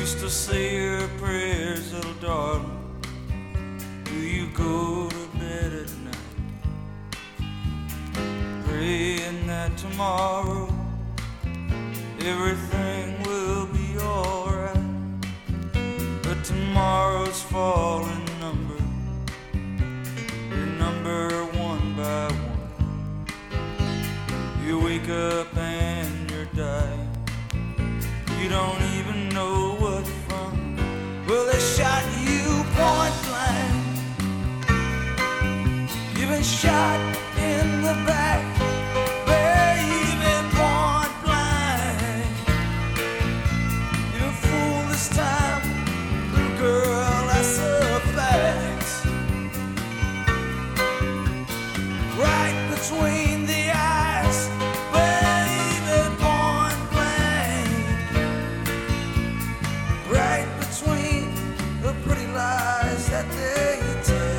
You still say your prayers, little darling? Do you go to bed at night praying that tomorrow everything will be alright? But tomorrow's falling number, your number one by one. You wake up and you're dying, you don't even know what from. Well, they shot you point blank, you've been shot in the back, baby, point blank. You're a fool this time, little girl, that's a fact. Right between the eyes, baby, point blank. Right between the pretty lies that they tell.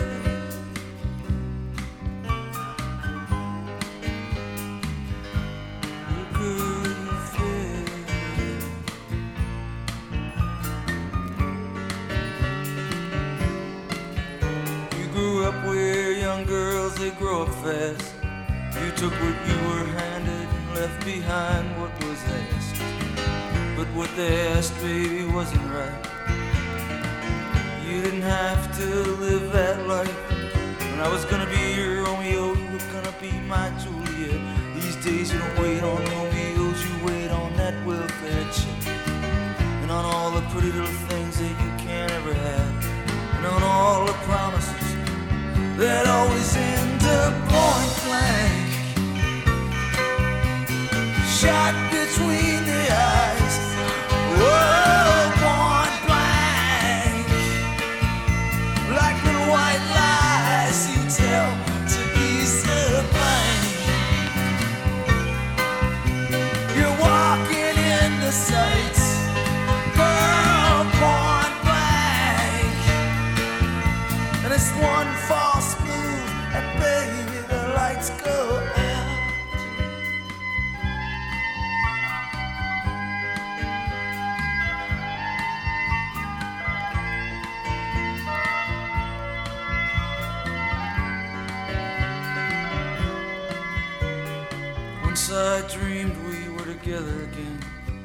Up where young girls, they grow up fast. You took what you were handed and left behind what was asked. But what they asked, baby, wasn't right. You didn't have to live that life. When I was gonna be your Romeo, you were gonna be my Juliet. These days you don't wait on Romeos, you wait on that welfare check. And on all the pretty little things that you can't ever have. And on all the promises that always end up point blank. Shot between the eyes, whoa, point blank. Like little white lies you tell to ease the pain. You're walking in the sights, girl, point blank. And it's one false move, and baby, the lights go out. Once I dreamed we were together again,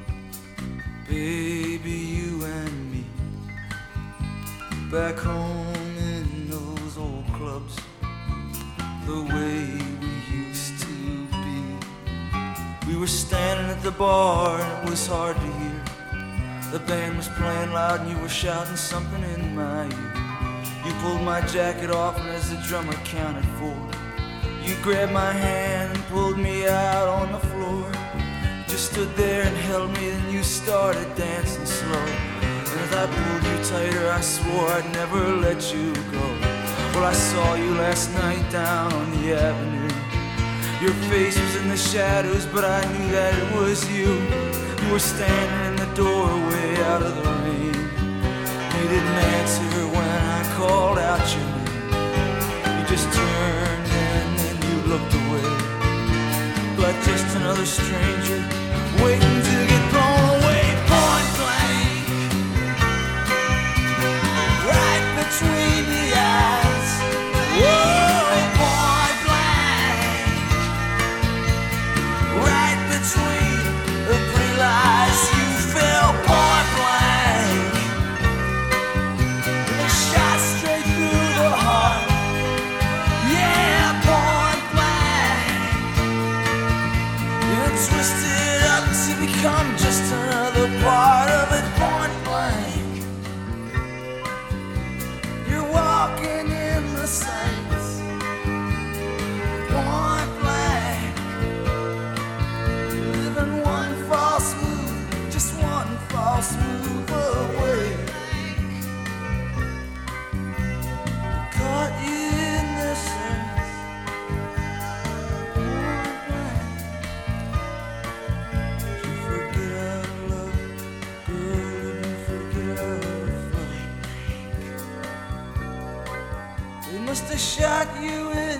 baby, you and me, back home in those old clubs, the way we used to be. We were standing at the bar and it was hard to hear. The band was playing loud and you were shouting something in my ear. You pulled my jacket off and as the drummer counted 4, you grabbed my hand and pulled me out on the floor. You just stood there and held me, then you started dancing slow. And as I pulled you tighter, I swore I'd never let you go. Well, I saw you last night down on the avenue. Your face was in the shadows, but I knew that it was you. You were standing in the doorway out of the rain. You didn't answer when I called out your name. You just turned and then you looked away, like just another stranger waiting to get blown away. Point blank, right between the eyes, whoa, point blank. Right between the pretty lies, you fell point blank. A shot straight through the heart, yeah, point blank. You're twisted up to become just another part of it, point blank. You're walking in the sights, point blank. Living one false move, just one false move away. Caught in the sense, point blank. Did you forget how to love, girl? Did you forget how to fight? They must have shot you in